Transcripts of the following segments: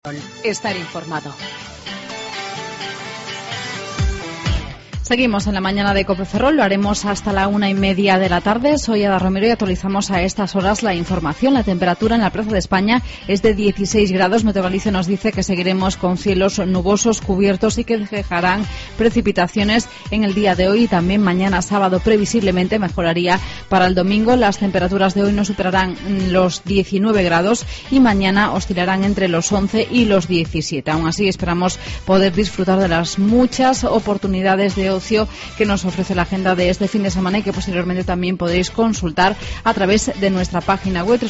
Estar informado. Seguimos en la mañana de COPE Ferrol, lo haremos hasta la 1:30 de la tarde. Soy Ada Romero y actualizamos a estas horas la información. La temperatura en la Plaza de España es de 16 grados. Meteo Galicia nos dice que seguiremos con cielos nubosos cubiertos y que dejarán precipitaciones en el día de hoy y también mañana sábado. Previsiblemente mejoraría para el domingo. Las temperaturas de hoy no superarán los 19 grados y mañana oscilarán entre los 11 y los 17. Aún así esperamos poder disfrutar de las muchas oportunidades de ocio que nos ofrece la agenda de este fin de semana y que posteriormente también podréis consultar a través de nuestra página web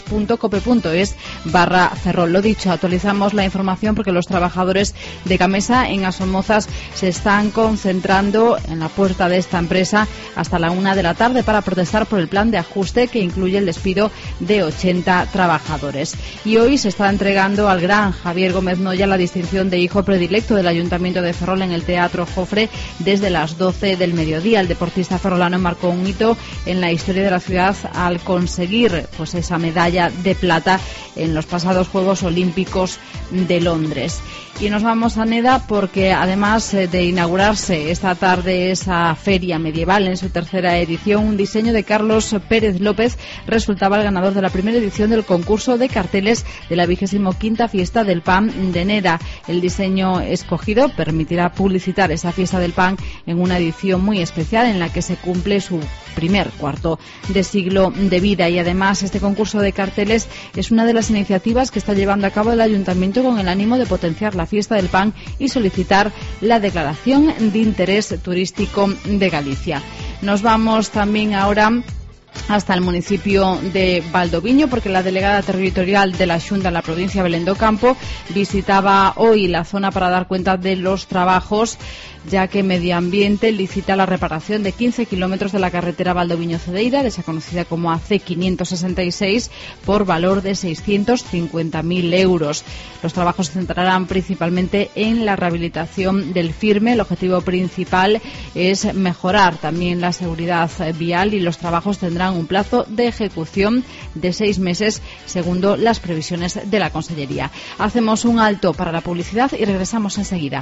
www.cope.es/Ferrol. Lo dicho, actualizamos la información porque los trabajadores de Gamesa en Asomozas se están concentrando en la puerta de esta empresa hasta la 1 de la tarde para protestar por el plan de ajuste que incluye el despido de 80 trabajadores. Y hoy se está entregando al gran Javier Gómez Noya la distinción de hijo predilecto del Ayuntamiento de Ferrol en el Teatro Jofre desde las 12 del mediodía. El deportista ferrolano marcó un hito en la historia de la ciudad al conseguir esa medalla de plata en los pasados Juegos Olímpicos de Londres. Y nos vamos a Neda porque además de inaugurarse esta tarde esa feria medieval en su tercera edición, un diseño de Carlos Pérez López resultaba el ganador de la primera edición del concurso de carteles de la 25ª Fiesta del Pan de Neda. El diseño escogido permitirá publicitar esa Fiesta del Pan en una edición muy especial en la que se cumple su primer cuarto de siglo de vida. Y además este concurso de carteles es una de las iniciativas que está llevando a cabo el Ayuntamiento con el ánimo de potenciar la Fiesta del Pan y solicitar la declaración de interés turístico de Galicia. Nos vamos también ahora hasta el municipio de Valdoviño porque la delegada territorial de la Xunta en la provincia de Belén do Campo visitaba hoy la zona para dar cuenta de los trabajos, ya que Medio Ambiente licita la reparación de 15 kilómetros de la carretera Valdoviño-Cedeira, conocida como AC566, por valor de 650.000 euros. Los trabajos se centrarán principalmente en la rehabilitación del firme. El objetivo principal es mejorar también la seguridad vial y los trabajos tendrán un plazo de ejecución de 6 meses, según las previsiones de la Consellería. Hacemos un alto para la publicidad y regresamos enseguida.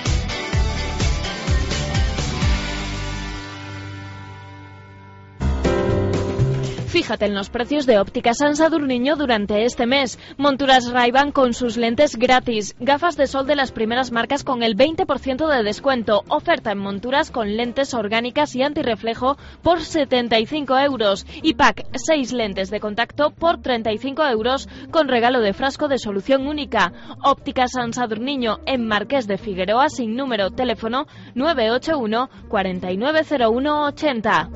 Fíjate en los precios de Óptica San Sadurniño durante este mes. Monturas Ray-Ban con sus lentes gratis. Gafas de sol de las primeras marcas con el 20% de descuento. Oferta en monturas con lentes orgánicas y antirreflejo por 75 euros. Y pack 6 lentes de contacto por 35 euros con regalo de frasco de solución única. Óptica San Sadurniño en Marqués de Figueroa sin número. Teléfono 981 490180.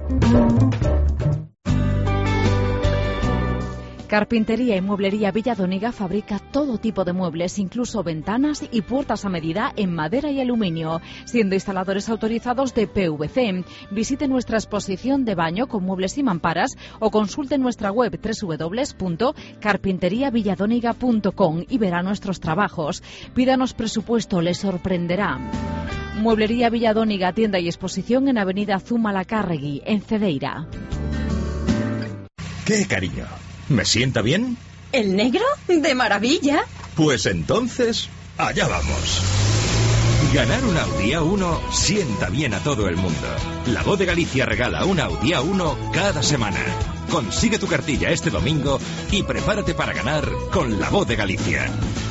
Carpintería y Mueblería Villadóniga fabrica todo tipo de muebles, incluso ventanas y puertas a medida en madera y aluminio, siendo instaladores autorizados de PVC. Visite nuestra exposición de baño con muebles y mamparas o consulte nuestra web www.carpinteriavilladóniga.com y verá nuestros trabajos. Pídanos presupuesto, les sorprenderá. Mueblería Villadóniga, tienda y exposición en Avenida Zumalacárregui, en Cedeira. ¿Qué, cariño? ¿Me sienta bien? ¿El negro? ¡De maravilla! Pues entonces, allá vamos. Ganar un Audi A1 sienta bien a todo el mundo. La Voz de Galicia regala un Audi A1 cada semana. Consigue tu cartilla este domingo y prepárate para ganar con La Voz de Galicia.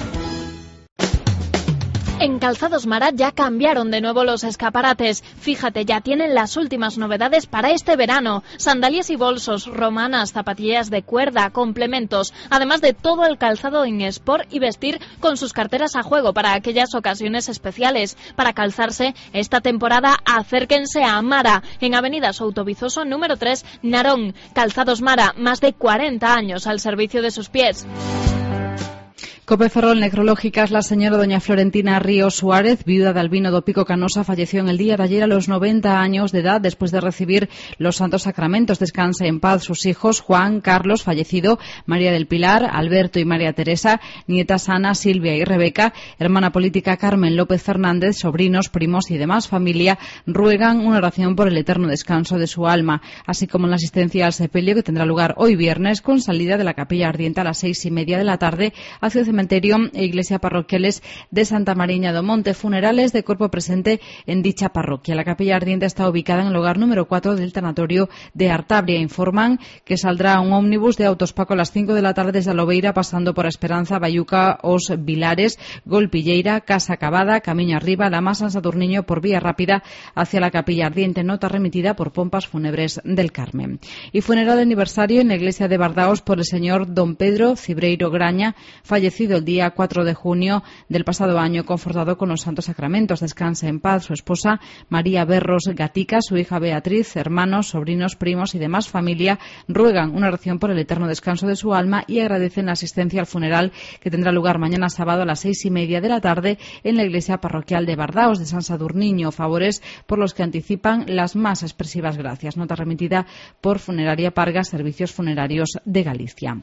En Calzados Mara ya cambiaron de nuevo los escaparates. Fíjate, ya tienen las últimas novedades para este verano. Sandalias y bolsos, romanas, zapatillas de cuerda, complementos. Además de todo el calzado en sport y vestir con sus carteras a juego para aquellas ocasiones especiales. Para calzarse esta temporada, acérquense a Mara, en Avenida Souto Vizoso, número 3, Narón. Calzados Mara, más de 40 años al servicio de sus pies. COPE Ferrol Necrológicas, la señora doña Florentina Ríos Suárez, viuda de Albino do Pico Canosa, falleció en el día de ayer a los 90 años de edad después de recibir los santos sacramentos. Descanse en paz sus hijos Juan, Carlos, fallecido, María del Pilar, Alberto y María Teresa, nietas Ana, Silvia y Rebeca, hermana política Carmen López Fernández, sobrinos, primos y demás familia ruegan una oración por el eterno descanso de su alma, así como la asistencia al sepelio que tendrá lugar hoy viernes con salida de la Capilla Ardiente a las 6:30 de la tarde hacia el cementerio e iglesia parroquiales de Santa Mariña do Monte. Funerales de cuerpo presente en dicha parroquia. La capilla ardiente está ubicada en el hogar número 4 del tanatorio de Artabria. Informan que saldrá un ómnibus de Autospaco a las 5 de la tarde desde Alobeira, pasando por Esperanza, Bayuca, Os Vilares, Golpilleira, Casa Acabada, Camiño Arriba, La Mas, San Sadurniño, por vía rápida hacia la capilla ardiente. Nota remitida por Pompas Fúnebres del Carmen. Y funeral de aniversario en la iglesia de Bardaos por el señor don Pedro Cibreiro Graña, fallecido el día 4 de junio del pasado año, confortado con los santos sacramentos. Descanse en paz su esposa María Berros Gatica, su hija Beatriz, hermanos, sobrinos, primos y demás familia ruegan una oración por el eterno descanso de su alma y agradecen la asistencia al funeral que tendrá lugar mañana sábado a las 6:30 de la tarde en la iglesia parroquial de Bardaos de San Sadurniño. Favores por los que anticipan las más expresivas gracias. Nota remitida por Funeraria Parga, Servicios Funerarios de Galicia.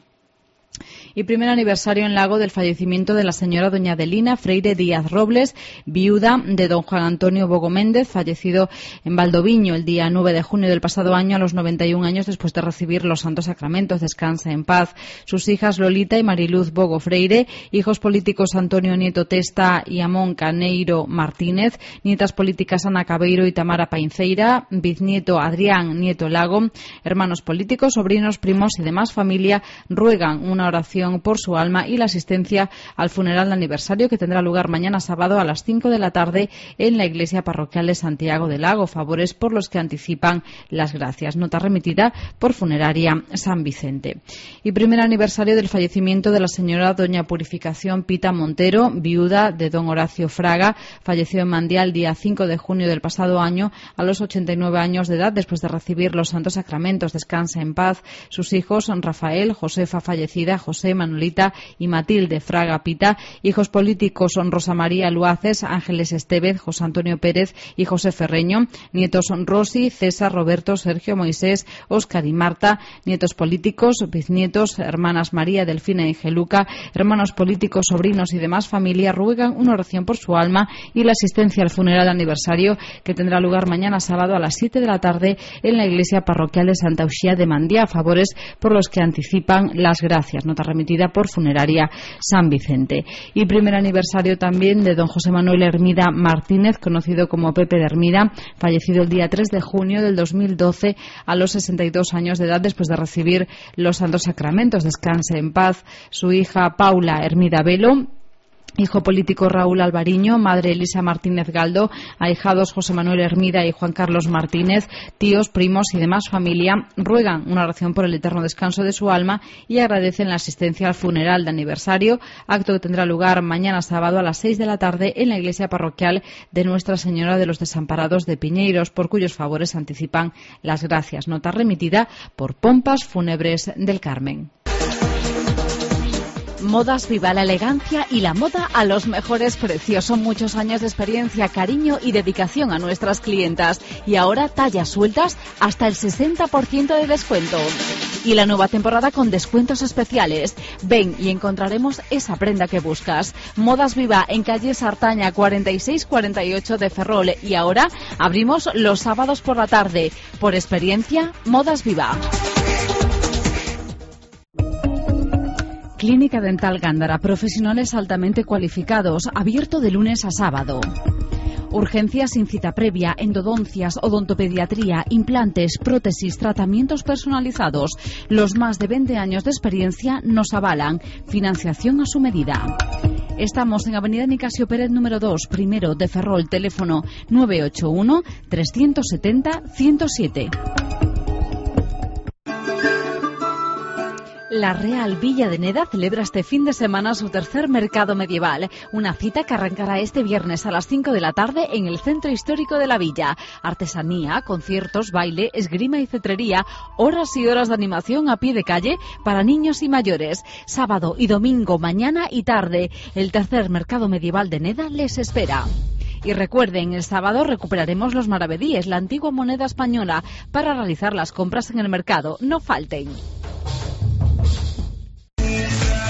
Y primer aniversario en Lago del fallecimiento de la señora doña Adelina Freire Díaz Robles, viuda de don Juan Antonio Bogo Méndez, fallecido en Valdoviño el día 9 de junio del pasado año a los 91 años después de recibir los santos sacramentos. Descanse en paz. Sus hijas Lolita y Mariluz Bogo Freire, hijos políticos Antonio Nieto Testa y Amón Caneiro Martínez, nietas políticas Ana Cabeiro y Tamara Painceira, bisnieto Adrián Nieto Lago, hermanos políticos, sobrinos, primos y demás familia ruegan una oración por su alma y la asistencia al funeral de aniversario que tendrá lugar mañana sábado a las 5 de la tarde en la iglesia parroquial de Santiago del Lago. Favores por los que anticipan las gracias. Nota remitida por Funeraria San Vicente. Y primer aniversario del fallecimiento de la señora doña Purificación Pita Montero, viuda de don Horacio Fraga, falleció en Mandía el día 5 de junio del pasado año a los 89 años de edad después de recibir los santos sacramentos. Descanse en paz. Sus hijos Rafael, Josefa fallecida, José, Manolita y Matilde Fraga Pita, hijos políticos son Rosa María Luaces, Ángeles Estevez, José Antonio Pérez y José Ferreño, nietos son Rosy, César, Roberto, Sergio, Moisés, Óscar y Marta, nietos políticos, bisnietos, hermanas María, Delfina y Geluca, hermanos políticos, sobrinos y demás familia ruegan una oración por su alma y la asistencia al funeral de aniversario que tendrá lugar mañana sábado a las 7 de la tarde en la iglesia parroquial de Santa Uxía de Mandía. Favores por los que anticipan las gracias. Nota remitida por Funeraria San Vicente. Y primer aniversario también de don José Manuel Hermida Martínez, conocido como Pepe de Hermida, fallecido el día 3 de junio del 2012 a los 62 años de edad después de recibir los santos sacramentos. Descanse en paz. Su hija Paula Hermida Velo, hijo político Raúl Alvariño, madre Elisa Martínez Galdo, ahijados José Manuel Hermida y Juan Carlos Martínez, tíos, primos y demás familia ruegan una oración por el eterno descanso de su alma y agradecen la asistencia al funeral de aniversario, acto que tendrá lugar mañana sábado a las 6 de la tarde en la iglesia parroquial de Nuestra Señora de los Desamparados de Piñeiros, por cuyos favores anticipan las gracias. Nota remitida por Pompas Fúnebres del Carmen. Modas Viva, la elegancia y la moda a los mejores precios. Son muchos años de experiencia, cariño y dedicación a nuestras clientas. Y ahora tallas sueltas hasta el 60% de descuento. Y la nueva temporada con descuentos especiales. Ven y encontraremos esa prenda que buscas. Modas Viva en calle Sartaña 4648 de Ferrol. Y ahora abrimos los sábados por la tarde. Por experiencia, Modas Viva. Clínica Dental Gándara, profesionales altamente cualificados, abierto de lunes a sábado. Urgencias sin cita previa, endodoncias, odontopediatría, implantes, prótesis, tratamientos personalizados. Los más de 20 años de experiencia nos avalan. Financiación a su medida. Estamos en Avenida Nicasio Pérez número 2, primero de Ferrol, teléfono 981 370 107. La Real Villa de Neda celebra este fin de semana su tercer mercado medieval, una cita que arrancará este viernes a las 5 de la tarde en el centro histórico de la villa. Artesanía, conciertos, baile, esgrima y cetrería, horas y horas de animación a pie de calle para niños y mayores. Sábado y domingo, mañana y tarde, el tercer mercado medieval de Neda les espera. Y recuerden, el sábado recuperaremos los maravedíes, la antigua moneda española, para realizar las compras en el mercado. No falten.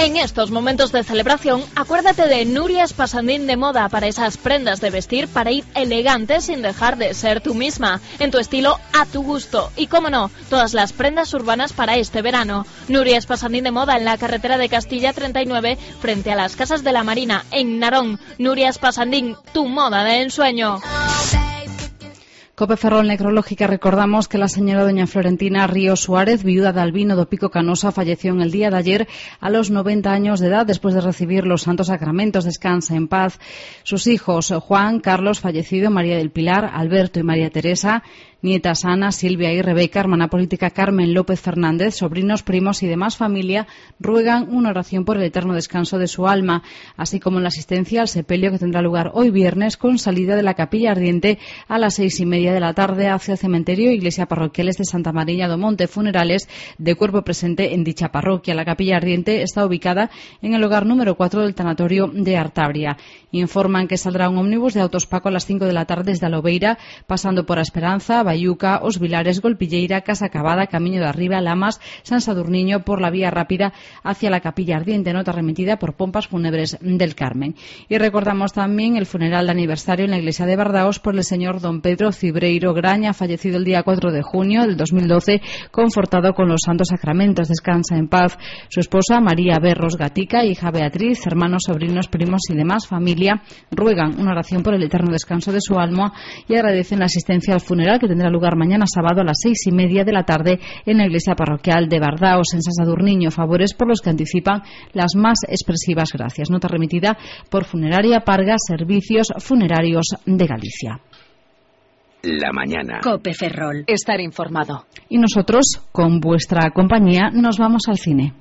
En estos momentos de celebración, acuérdate de Nuria Espasandín de Moda para esas prendas de vestir para ir elegante sin dejar de ser tú misma, en tu estilo, a tu gusto. Y cómo no, todas las prendas urbanas para este verano. Nuria Espasandín de Moda en la carretera de Castilla 39, frente a las Casas de la Marina, en Narón. Nuria Espasandín, tu moda de ensueño. Cope Ferrol Necrológica, recordamos que la señora doña Florentina Río Suárez, viuda de Albino do Pico Canosa, falleció en el día de ayer a los 90 años de edad después de recibir los santos sacramentos. Descansa en paz. Sus hijos, Juan, Carlos, fallecido, María del Pilar, Alberto y María Teresa, nietas Ana, Silvia y Rebeca, hermana política Carmen López Fernández, sobrinos, primos y demás familia ruegan una oración por el eterno descanso de su alma, así como la asistencia al sepelio que tendrá lugar hoy viernes con salida de la Capilla Ardiente a las 6:30 de la tarde hacia el cementerio e Iglesia Parroquiales de Santa Mariña do Monte, funerales de cuerpo presente en dicha parroquia. La Capilla Ardiente está ubicada en el hogar número 4 del tanatorio de Artabria. Informan que saldrá un ómnibus de Autos Paco a las 5 de la tarde desde Alobeira, pasando por A Esperanza, Bayuca, Os Vilares, Golpilleira, Casa Acabada, Camiño de Arriba, Lamas, San Sadurniño, por la vía rápida hacia la Capilla Ardiente, nota remitida por Pompas Fúnebres del Carmen. Y recordamos también el funeral de aniversario en la iglesia de Bardaos por el señor don Pedro Cibreiro Graña, fallecido el día 4 de junio del 2012, confortado con los santos sacramentos. Descansa en paz. Su esposa María Berros Gatica, hija Beatriz, hermanos, sobrinos, primos y demás familia ruegan una oración por el eterno descanso de su alma y agradecen la asistencia al funeral que tendrá lugar mañana sábado a las 6:30 de la tarde en la iglesia parroquial de Bardaos, en San Sadurniño. Favores por los que anticipan las más expresivas gracias. Nota remitida por Funeraria Parga, Servicios Funerarios de Galicia. La mañana. Cope Ferrol. Estar informado. Y nosotros, con vuestra compañía, nos vamos al cine.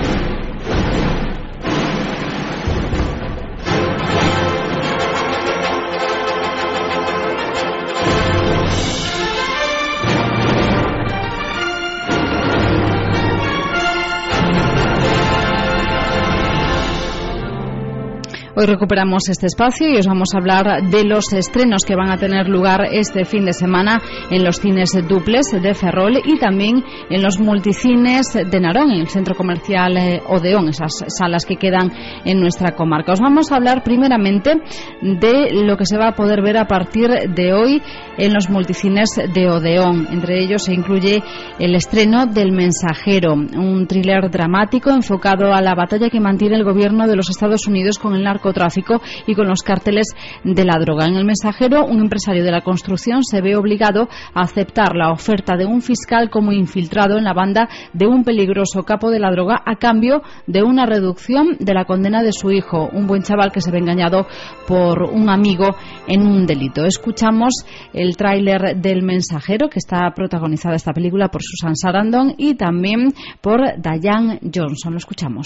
Hoy recuperamos este espacio y os vamos a hablar de los estrenos que van a tener lugar este fin de semana en los cines duples de Ferrol y también en los multicines de Narón, en el centro comercial Odeón, esas salas que quedan en nuestra comarca. Os vamos a hablar primeramente de lo que se va a poder ver a partir de hoy en los multicines de Odeón. Entre ellos se incluye el estreno del Mensajero, un thriller dramático enfocado a la batalla que mantiene el gobierno de los Estados Unidos con el narcotráfico y con los cárteles de la droga. En El Mensajero, un empresario de la construcción se ve obligado a aceptar la oferta de un fiscal como infiltrado en la banda de un peligroso capo de la droga a cambio de una reducción de la condena de su hijo, un buen chaval que se ve engañado por un amigo en un delito. Escuchamos el tráiler del Mensajero, que está protagonizada esta película por Susan Sarandon y también por Diane Johnson. Lo escuchamos.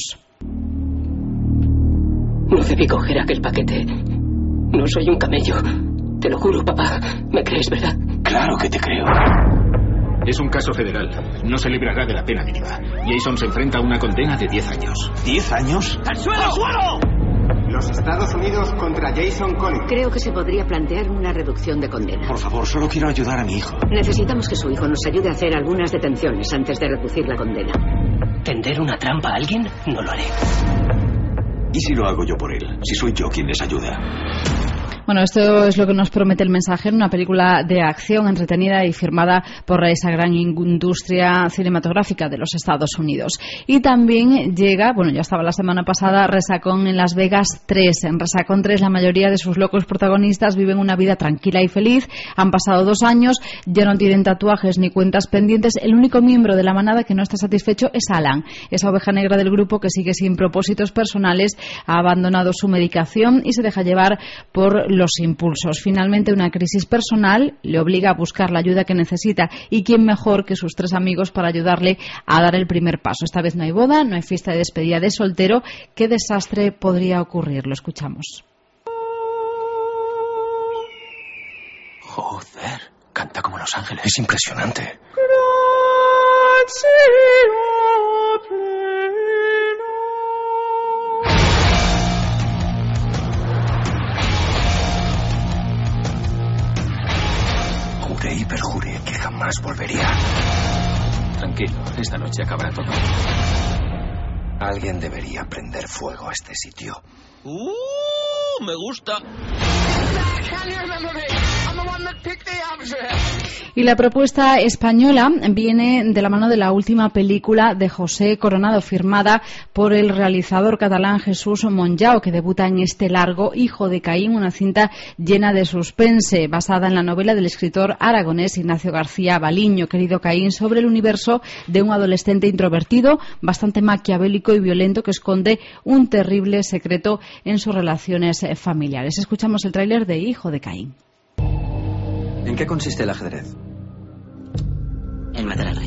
No debí coger aquel paquete. No soy un camello. Te lo juro, papá. ¿Me crees, verdad? Claro que te creo. Es un caso federal. No se librará de la pena mínima. Jason se enfrenta a una condena de 10 años. ¿10 años? ¡Al suelo! ¡Al suelo! Los Estados Unidos contra Jason Collins. Creo que se podría plantear una reducción de condena. Por favor, solo quiero ayudar a mi hijo. Necesitamos que su hijo nos ayude a hacer algunas detenciones antes de reducir la condena. ¿Tender una trampa a alguien? No lo haré. ¿Y si lo hago yo por él? Si soy yo quien les ayuda. Bueno, esto es lo que nos promete El Mensajero, una película de acción entretenida y firmada por esa gran industria cinematográfica de los Estados Unidos. Y también llega, bueno, ya estaba la semana pasada, Resacón en Las Vegas 3. En Resacón 3 la mayoría de sus locos protagonistas viven una vida tranquila y feliz. Han pasado 2 años, ya no tienen tatuajes ni cuentas pendientes. El único miembro de la manada que no está satisfecho es Alan, esa oveja negra del grupo que sigue sin propósitos personales, ha abandonado su medicación y se deja llevar por los impulsos. Finalmente, una crisis personal le obliga a buscar la ayuda que necesita, y quién mejor que sus 3 amigos para ayudarle a dar el primer paso. Esta vez no hay boda, no hay fiesta de despedida de soltero. ¿Qué desastre podría ocurrir? Lo escuchamos. Joder, canta como Los Ángeles. Es impresionante. Juré y perjuré que jamás volvería. Tranquilo, esta noche acabará todo. Alguien debería prender fuego a este sitio. Me gusta. Y la propuesta española viene de la mano de la última película de José Coronado, firmada por el realizador catalán Jesús Monllao, que debuta en este largo Hijo de Caín, una cinta llena de suspense, basada en la novela del escritor aragonés Ignacio García Baliño, Querido Caín, sobre el universo de un adolescente introvertido, bastante maquiavélico y violento, que esconde un terrible secreto en sus relaciones familiares. Escuchamos el tráiler de Hijo de Caín. ¿En qué consiste el ajedrez? En matar al rey.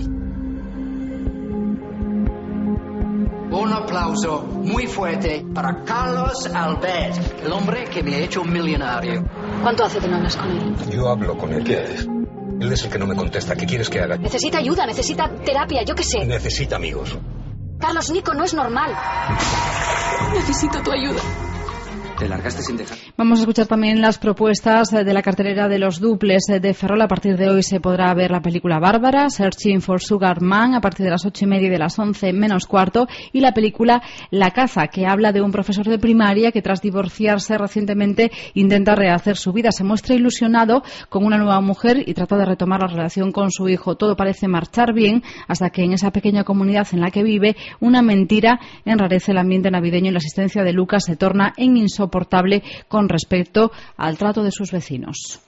Un aplauso muy fuerte para Carlos Albert, el hombre que me ha hecho un millonario. ¿Cuánto hace que no hablas con él? Yo hablo con él. ¿Qué haces? Él es el que no me contesta. ¿Qué quieres que haga? Necesita ayuda, necesita terapia, yo qué sé. Necesita amigos. Carlos, Nico no es normal. Necesito tu ayuda. ¿Te largaste sin dejar? Vamos a escuchar también las propuestas de la cartelera de los duples de Ferrol. A partir de hoy se podrá ver la película Bárbara, Searching for Sugar Man, a partir de las 8:30 y de las 11 menos cuarto, y la película La Caza, que habla de un profesor de primaria que tras divorciarse recientemente intenta rehacer su vida. Se muestra ilusionado con una nueva mujer y trata de retomar la relación con su hijo. Todo parece marchar bien hasta que en esa pequeña comunidad en la que vive, una mentira enrarece el ambiente navideño y la existencia de Lucas se torna en insoportable con respecto al trato de sus vecinos.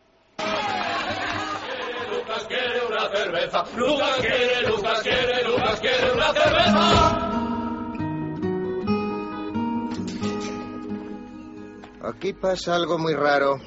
Lucas quiere una cerveza. Lucas quiere una cerveza. Aquí pasa algo muy raro.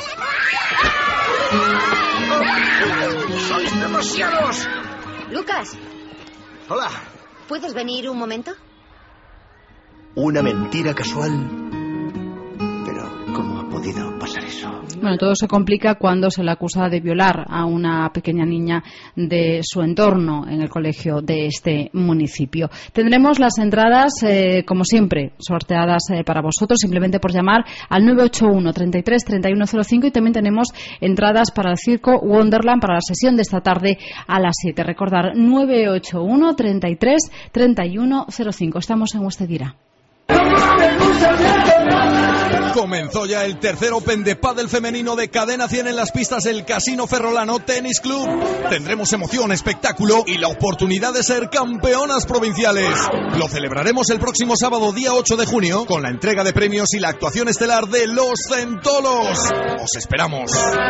¡Sois demasiados! Lucas. Hola. ¿Puedes venir un momento? Una mentira casual. ¿Cómo ha podido pasar eso? Bueno, todo se complica cuando se le acusa de violar a una pequeña niña de su entorno en el colegio de este municipio. Tendremos las entradas, como siempre, sorteadas para vosotros, simplemente por llamar al 981 33 3105, y también tenemos entradas para el Circo Wonderland para la sesión de esta tarde a las 7. Recordar, 981 33 3105. Estamos en Huestedira. Comenzó ya el tercer Open de pádel femenino de Cadena 100 en las pistas del Casino Ferrolano Tenis Club. Tendremos emoción, espectáculo y la oportunidad de ser campeonas provinciales. Lo celebraremos el próximo sábado, día 8 de junio, con la entrega de premios y la actuación estelar de Los Centolos. ¡Os esperamos!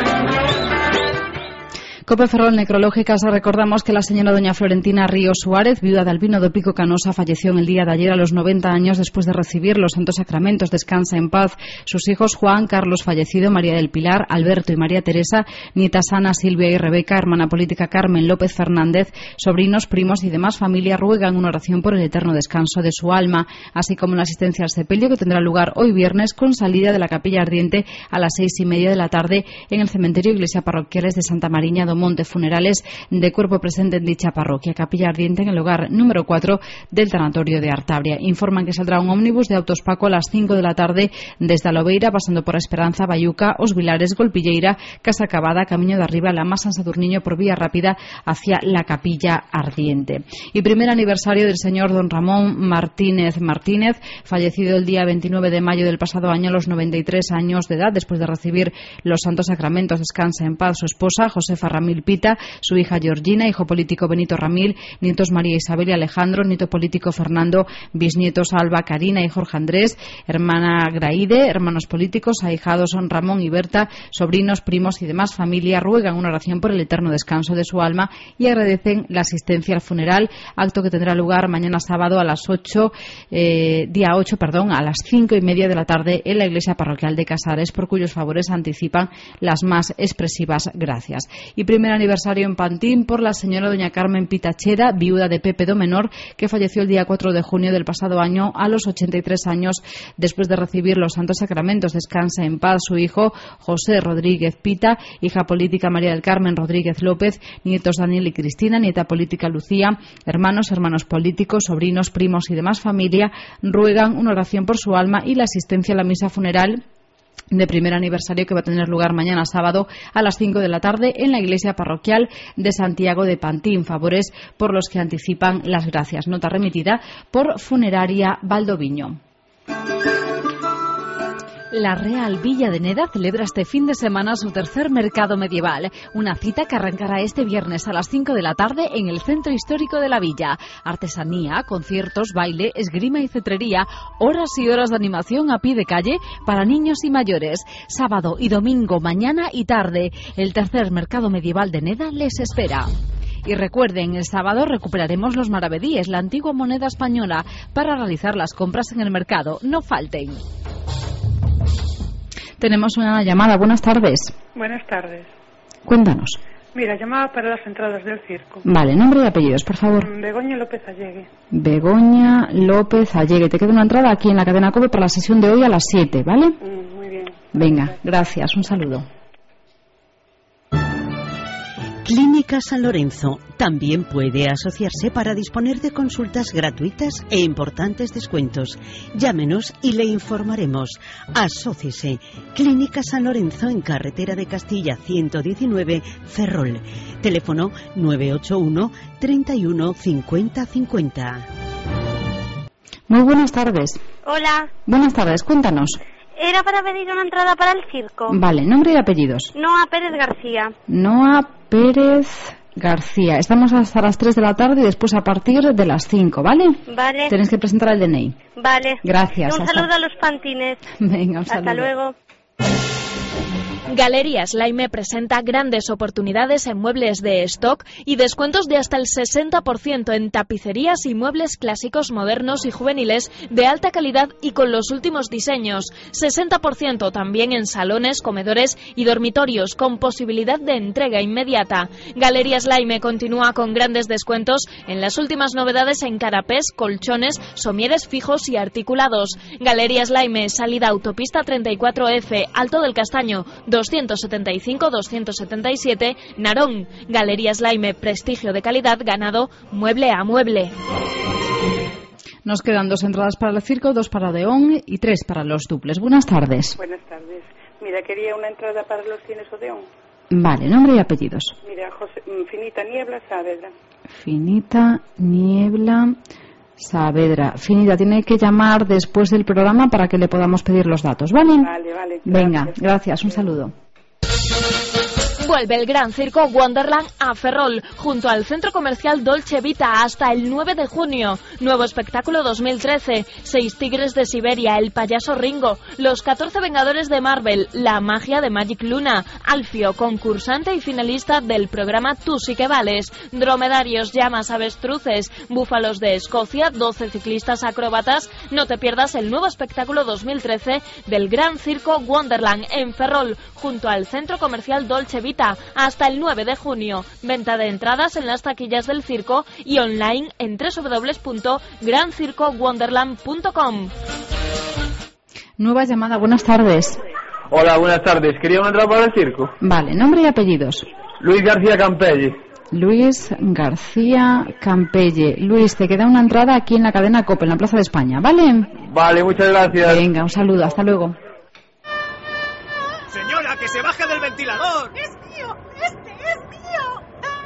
Cope Ferrol Necrológicas, recordamos que la señora doña Florentina Ríos Suárez, viuda de Albino do Pico Canosa, falleció en el día de ayer a los 90 años después de recibir los santos sacramentos. Descansa en paz. Sus hijos Juan, Carlos fallecido, María del Pilar, Alberto y María Teresa, nietas Ana, Silvia y Rebeca, hermana política Carmen López Fernández, sobrinos, primos y demás familia ruegan una oración por el eterno descanso de su alma, así como la asistencia al sepelio que tendrá lugar hoy viernes con salida de la capilla ardiente a las 6:30 de la tarde en el cementerio Iglesia Parroquiales de Santa Mariña do Monte. Funerales de cuerpo presente en dicha parroquia. Capilla ardiente en el hogar número 4 del tanatorio de Artabria. Informan que saldrá un ómnibus de Autos Paco a las 5 de la tarde desde Alobeira, pasando por Esperanza, Bayuca, Os Vilares, Golpilleira, Casa Acabada, Camino de Arriba, Lama, San Sadurniño, por vía rápida hacia la capilla ardiente. Y primer aniversario del señor don Ramón Martínez, fallecido el día 29 de mayo del pasado año a los 93 años de edad, después de recibir los santos sacramentos. Descansa en paz su esposa, Josefa Ramil Pita, su hija Georgina, hijo político Benito Ramil, nietos María Isabel y Alejandro, nieto político Fernando, bisnietos Alba, Karina y Jorge Andrés, hermana Graide, hermanos políticos, ahijados son Ramón y Berta, sobrinos, primos y demás familia, ruegan una oración por el eterno descanso de su alma y agradecen la asistencia al funeral, acto que tendrá lugar mañana sábado a las 8, a las 5:30 de la tarde en la iglesia parroquial de Casares, por cuyos favores anticipan las más expresivas gracias. Y primer aniversario en Pantín por la señora doña Carmen Pitachera, viuda de Pepe do Menor, que falleció el día 4 de junio del pasado año a los 83 años después de recibir los santos sacramentos. Descansa en paz su hijo José Rodríguez Pita, hija política María del Carmen Rodríguez López, nietos Daniel y Cristina, nieta política Lucía, hermanos políticos, sobrinos, primos y demás familia ruegan una oración por su alma y la asistencia a la misa funeral de primer aniversario que va a tener lugar mañana sábado a las 5 de la tarde en la iglesia parroquial de Santiago de Pantín. Favores por los que anticipan las gracias. Nota remitida por Funeraria Valdoviño. La Real Villa de Neda celebra este fin de semana su tercer mercado medieval, una cita que arrancará este viernes a las 5 de la tarde en el centro histórico de la villa. Artesanía, conciertos, baile, esgrima y cetrería, horas y horas de animación a pie de calle para niños y mayores. Sábado y domingo, mañana y tarde, el tercer mercado medieval de Neda les espera. Y recuerden, el sábado recuperaremos los maravedíes, la antigua moneda española, para realizar las compras en el mercado. No falten. Tenemos una llamada. Buenas tardes. Buenas tardes. Cuéntanos. Mira, llamaba para las entradas del circo. Vale, nombre y apellidos, por favor. Begoña López Allegue. Begoña López Allegue. Te queda una entrada aquí en la cadena COPE para la sesión de hoy a las 7, ¿vale? Muy bien. Venga, gracias. Un saludo. Clínica San Lorenzo también puede asociarse para disponer de consultas gratuitas e importantes descuentos. Llámenos y le informaremos. Asóciese. Clínica San Lorenzo en Carretera de Castilla 119, Ferrol. Teléfono 981 31 50 50. Muy buenas tardes. Hola. Buenas tardes, cuéntanos. Era para pedir una entrada para el circo. Vale, nombre y apellidos. Noa Pérez García. Noa Pérez García. Estamos hasta las 3 de la tarde y después a partir de las 5, ¿vale? Vale. Tienes que presentar el DNI. Vale. Gracias. Un saludo a los pantines. Venga, un saludo. Hasta luego. Galerías Laime presenta grandes oportunidades en muebles de stock y descuentos de hasta el 60% en tapicerías y muebles clásicos, modernos y juveniles de alta calidad y con los últimos diseños. 60% también en salones, comedores y dormitorios con posibilidad de entrega inmediata. Galerías Laime continúa con grandes descuentos en las últimas novedades en canapés, colchones, somieres fijos y articulados. Galerías Laime, salida autopista 34F, Alto del Castaño, 275-277, Narón. Galerías Laime, prestigio de calidad ganado mueble a mueble. Nos quedan 2 entradas para el circo, 2 para Odeón y 3 para los duples. Buenas tardes. Buenas tardes. Mira, quería una entrada para los cines Odeón. Vale, nombre y apellidos. Mira, Finita Niebla Saavedra. Finita Niebla Saavedra. Finita, tiene que llamar después del programa para que le podamos pedir los datos, ¿vale? Vale. Venga, gracias, un saludo. Vuelve el Gran Circo Wonderland a Ferrol, junto al Centro Comercial Dolce Vita, hasta el 9 de junio. Nuevo espectáculo 2013, 6 tigres de Siberia, el payaso Ringo, los 14 Vengadores de Marvel, la magia de Magic Luna, Alfio, concursante y finalista del programa Tú sí que vales, dromedarios, llamas, avestruces, búfalos de Escocia, 12 ciclistas acróbatas. No te pierdas el nuevo espectáculo 2013 del Gran Circo Wonderland en Ferrol, junto al Centro Comercial Dolce Vita, hasta el 9 de junio. Venta de entradas en las taquillas del circo y online en www.grancircowonderland.com. Nueva llamada, buenas tardes. Hola, buenas tardes. Quería una entrada para el circo. Vale, nombre y apellidos. Luis García Campelle. Luis García Campelle. Luis, te queda una entrada aquí en la cadena COPE, en la Plaza de España, ¿vale? Vale, muchas gracias. Venga, un saludo, hasta luego. ¡Señora, que se baje del ventilador! ¡Es mío! ¡Este es mío!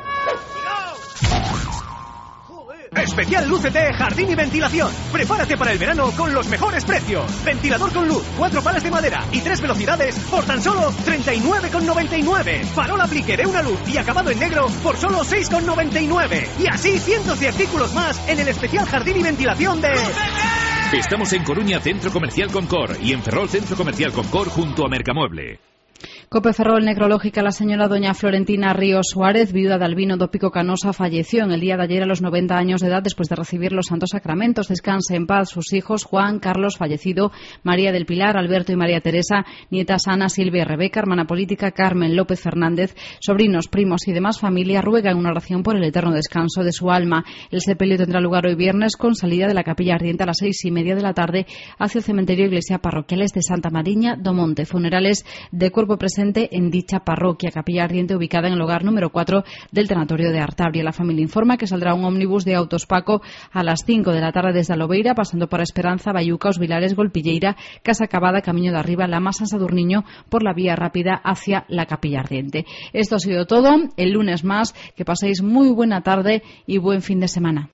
Especial Lúcete Jardín y Ventilación. Prepárate para el verano con los mejores precios. Ventilador con luz, 4 palas de madera y 3 velocidades por tan solo 39,99. Farol aplique de una luz y acabado en negro por solo 6,99. Y así cientos de artículos más en el especial Jardín y Ventilación de... ¡Lúcete! Estamos en Coruña, Centro Comercial Concor, y en Ferrol, Centro Comercial Concor, junto a Mercamueble. COPE Ferrol, necrológica. La señora doña Florentina Ríos Suárez, viuda de Albino Dópico Canosa, falleció en el día de ayer a los 90 años de edad después de recibir los santos sacramentos. Descanse en paz sus hijos Juan, Carlos, fallecido, María del Pilar, Alberto y María Teresa, nietas Ana, Silvia y Rebeca, hermana política Carmen López Fernández, sobrinos, primos y demás familia ruegan una oración por el eterno descanso de su alma. El sepelio tendrá lugar hoy viernes con salida de la capilla ardiente a las 6:30 de la tarde hacia el cementerio Iglesia Parroquiales de Santa Mariña do Monte. Funerales de cuerpo presente presente en dicha parroquia, Capilla Ardiente, ubicada en el hogar número 4 del tanatorio de Artabria. La familia informa que saldrá un ómnibus de Autos Paco a las 5 de la tarde desde Alobeira, pasando por Esperanza, Bayuca, Os Vilares, Golpilleira, Casa Cabada, Camino de Arriba, Lama, San Sadurniño, por la vía rápida hacia la Capilla Ardiente. Esto ha sido todo. El lunes más. Que paséis muy buena tarde y buen fin de semana.